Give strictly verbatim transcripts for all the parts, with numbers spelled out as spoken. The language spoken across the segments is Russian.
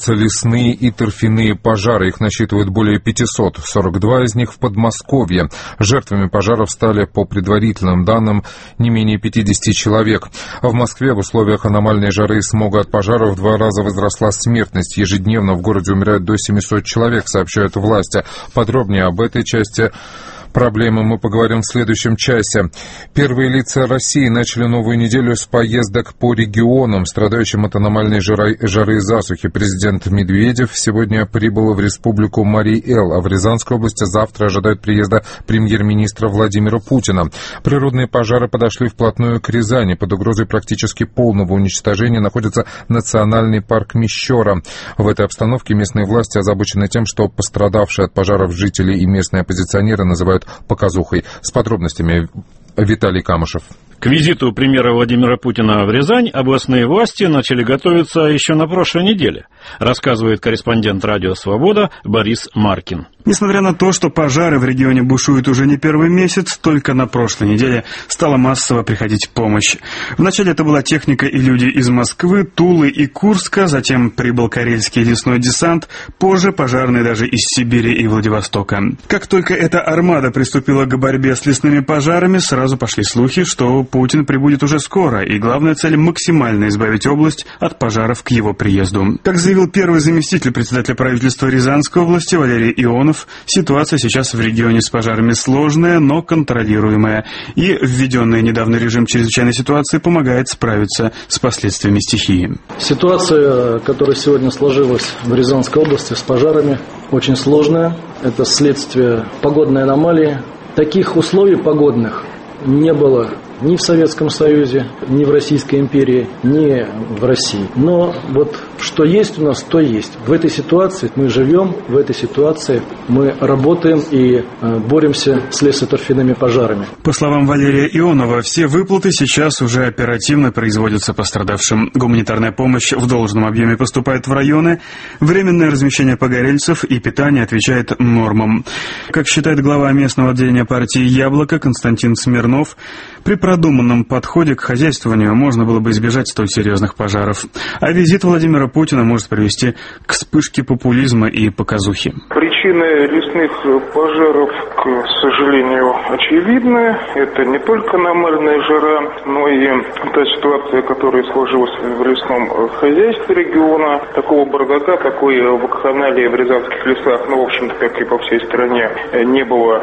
продолжаются лесные и торфяные пожары. Их насчитывают более пятисот, сорок два из них в Подмосковье. Жертвами пожаров стали, по предварительным данным, не менее пятидесяти человек. А в Москве в условиях аномальной жары и смога от пожаров в два раза возросла смертность. Ежедневно в городе умирают до семисот человек, сообщают власти. Подробнее об этой части проблемы мы поговорим в следующем часе. Первые лица России начали новую неделю с поездок по регионам, страдающим от аномальной жары, жары и засухи. Президент Медведев сегодня прибыл в республику Марий-Эл, а в Рязанской области завтра ожидают приезда премьер-министра Владимира Путина. Природные пожары подошли вплотную к Рязани. Под угрозой практически полного уничтожения находится национальный парк Мещера. В этой обстановке местные власти озабочены тем, что пострадавшие от пожаров жители и местные оппозиционеры называют показухой. С подробностями Виталий Камышев. К визиту премьера Владимира Путина в Рязань областные власти начали готовиться еще на прошлой неделе, рассказывает корреспондент радио «Свобода» Борис Маркин. Несмотря на то, что пожары в регионе бушуют уже не первый месяц, только на прошлой неделе стала массово приходить помощь. Вначале это была техника и люди из Москвы, Тулы и Курска, затем прибыл карельский лесной десант, позже пожарные даже из Сибири и Владивостока. Как только эта армада приступила к борьбе с лесными пожарами, сразу пошли слухи, что Путин прибудет уже скоро, и главная цель – максимально избавить область от пожаров к его приезду. Как заявил первый заместитель председателя правительства Рязанской области Валерий Ионов, ситуация сейчас в регионе с пожарами сложная, но контролируемая, и введенный недавно режим чрезвычайной ситуации помогает справиться с последствиями стихии. Ситуация, которая сегодня сложилась в Рязанской области с пожарами, очень сложная. Это следствие погодной аномалии. Таких условий погодных не было ни в Советском Союзе, ни в Российской империи, ни в России. Но вот что есть у нас, то есть. В этой ситуации мы живем, в этой ситуации мы работаем и боремся с лесоторфяными пожарами. По словам Валерия Ионова, все выплаты сейчас уже оперативно производятся пострадавшим. Гуманитарная помощь в должном объеме поступает в районы. Временное размещение погорельцев и питание отвечает нормам. Как считает глава местного отделения партии «Яблоко» Константин Смирнов, при продуманном подходе к хозяйствованию можно было бы избежать столь серьезных пожаров. А визит Владимира Путина может привести к вспышке популизма и показухи. Причины лесных пожаров, к сожалению, очевидны. Это не только аномальная жара, но и та ситуация, которая сложилась в лесном хозяйстве региона. Такого бардака, такой вакханалии в рязанских лесах, ну, в общем-то, как и по всей стране, не было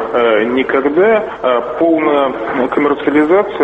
никогда. Полная коммерциализация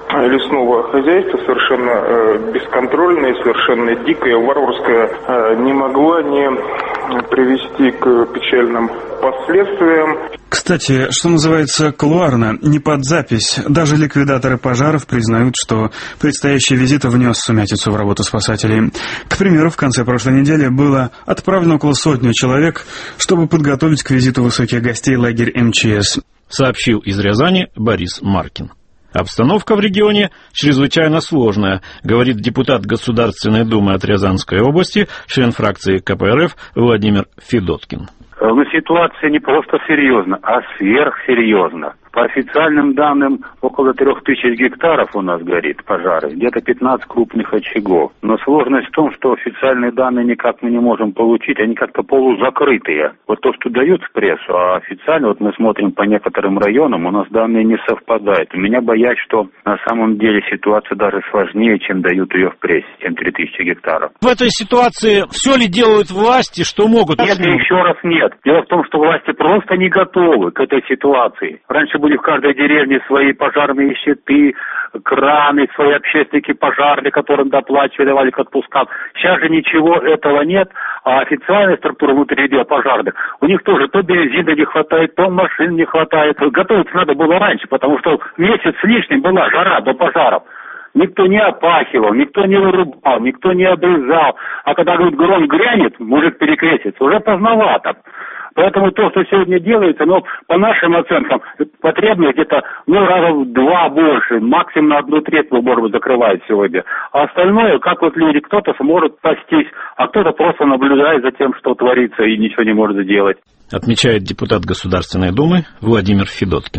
лесного хозяйства, совершенно бесконтрольная, совершенно дикая, варварская, не могла не привести к печальным последствиям. Кстати, что называется кулуарно, не под запись. Даже ликвидаторы пожаров признают, что предстоящий визит внес сумятицу в работу спасателей. К примеру, в конце прошлой недели было отправлено около сотни человек, чтобы подготовить к визиту высоких гостей лагерь эм че эс. Сообщил из Рязани Борис Маркин. Обстановка в регионе чрезвычайно сложная, говорит депутат Государственной Думы от Рязанской области, член фракции ка пэ эр эф Владимир Федоткин. Но ситуация не просто серьезна, а сверхсерьезна. По официальным данным, около трех тысяч гектаров у нас горит пожары, где-то пятнадцать крупных очагов. Но сложность в том, что официальные данные никак мы не можем получить, они как-то полузакрытые. Вот то, что дают в прессу, а официально, вот мы смотрим по некоторым районам, у нас данные не совпадают. У меня боясь, что на самом деле ситуация даже сложнее, чем дают ее в прессе, чем три тысячи гектаров. В этой ситуации все ли делают власти, что могут? Нет, еще раз нет. Дело в том, что власти просто не готовы к этой ситуации. Раньше были в каждой деревне свои пожарные щиты, краны, свои общественники пожарные, которым доплачивали, давали к отпускам. Сейчас же ничего этого нет, а официальная структура внутри дел пожарных, у них тоже то бензина не хватает, то машин не хватает. Готовиться надо было раньше, потому что месяц с лишним была жара до пожаров. Никто не опахивал, никто не вырубал, никто не обрезал. А когда, говорит, гром грянет, мужик перекрестится, уже поздновато. Поэтому то, что сегодня делается, ну, по нашим оценкам, потребно где-то, ну, раза в два больше, максимум на одну треть, может быть, закрывает сегодня. А остальное, как вот люди, кто-то сможет спастись, а кто-то просто наблюдает за тем, что творится, и ничего не может сделать. Отмечает депутат Государственной Думы Владимир Федоткин.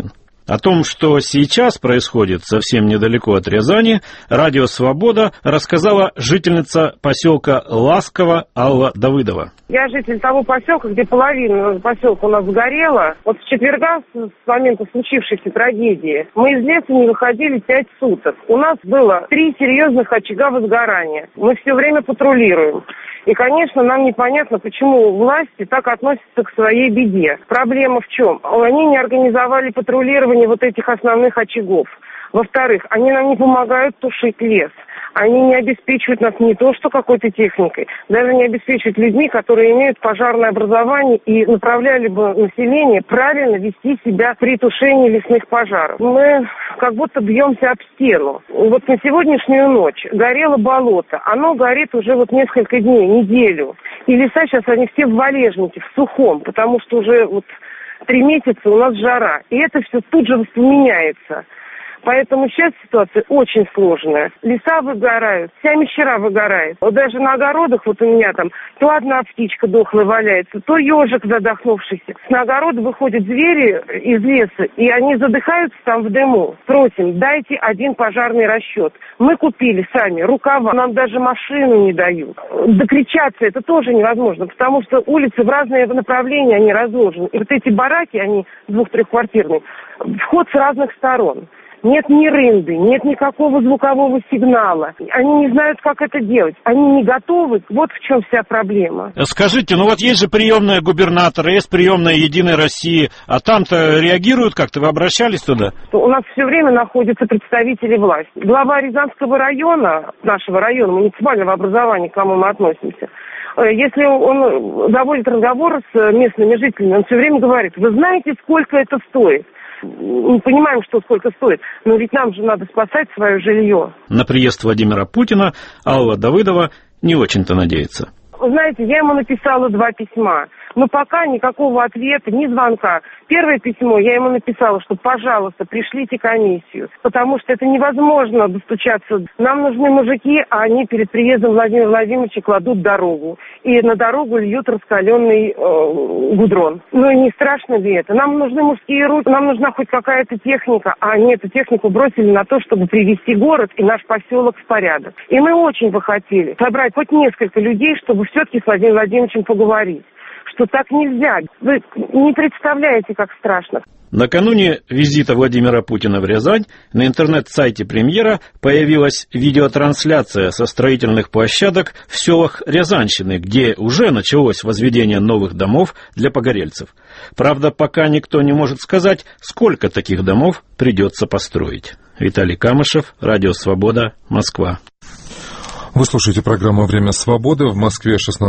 О том, что сейчас происходит совсем недалеко от Рязани, радио «Свобода» рассказала жительница поселка Ласково Алла Давыдова. Я житель того поселка, где половина поселка у нас сгорела. Вот с четверга, с момента случившейся трагедии, мы из леса не выходили пять суток. У нас было три серьезных очага возгорания. Мы все время патрулируем. И, конечно, нам непонятно, почему власти так относятся к своей беде. Проблема в чем? Они не организовали патрулирование вот этих основных очагов. Во-вторых, они нам не помогают тушить лес. Они не обеспечивают нас не то что какой-то техникой, даже не обеспечивают людьми, которые имеют пожарное образование и направляли бы население правильно вести себя при тушении лесных пожаров. Мы как будто бьемся об стену. Вот на сегодняшнюю ночь горело болото. Оно горит уже вот несколько дней, неделю. И леса сейчас, они все в валежнике, в сухом, потому что уже вот три месяца у нас жара. И это все тут же воспламеняется. Поэтому сейчас ситуация очень сложная. Леса выгорают, вся мещера выгорает. Вот даже на огородах вот у меня там то одна птичка дохлая валяется, то ежик задохнувшийся. На огороды выходят звери из леса, и они задыхаются там в дыму. Просим, дайте один пожарный расчет. Мы купили сами рукава, нам даже машину не дают. Докричаться это тоже невозможно, потому что улицы в разные направления, они разложены. И вот эти бараки, они двух-трехквартирные, вход с разных сторон. Нет ни рынды, нет никакого звукового сигнала. Они не знают, как это делать. Они не готовы. Вот в чем вся проблема. Скажите, ну вот есть же приемная губернатора, есть приемная «Единой России», а там-то реагируют как-то? Вы обращались туда? У нас все время находятся представители власти. Глава Рязанского района, нашего района муниципального образования, к кому мы относимся, если он доводит разговор с местными жителями, он все время говорит: вы знаете, сколько это стоит? Мы понимаем, что сколько стоит, но ведь нам же надо спасать свое жилье. На приезд Владимира Путина Алла Давыдова не очень-то надеется. Вы знаете, я ему написала два письма, но пока никакого ответа, ни звонка. Первое письмо я ему написала, что, пожалуйста, пришлите комиссию, потому что это невозможно достучаться. Нам нужны мужики, а они перед приездом Владимира Владимировича кладут дорогу. И на дорогу льют раскаленный э, гудрон. Ну и не страшно ли это? Нам нужны мужские руки, нам нужна хоть какая-то техника, а они эту технику бросили на то, чтобы привести город и наш поселок в порядок. И мы очень бы хотели собрать хоть несколько людей, чтобы все-таки с Владимиром Владимировичем поговорить. Что так нельзя. Вы не представляете, как страшно. Накануне визита Владимира Путина в Рязань на интернет-сайте премьера появилась видеотрансляция со строительных площадок в селах Рязанщины, где уже началось возведение новых домов для погорельцев. Правда, пока никто не может сказать, сколько таких домов придется построить. Виталий Камышев, Радио Свобода, Москва. Вы слушаете программу «Время свободы». В Москве шестнадцать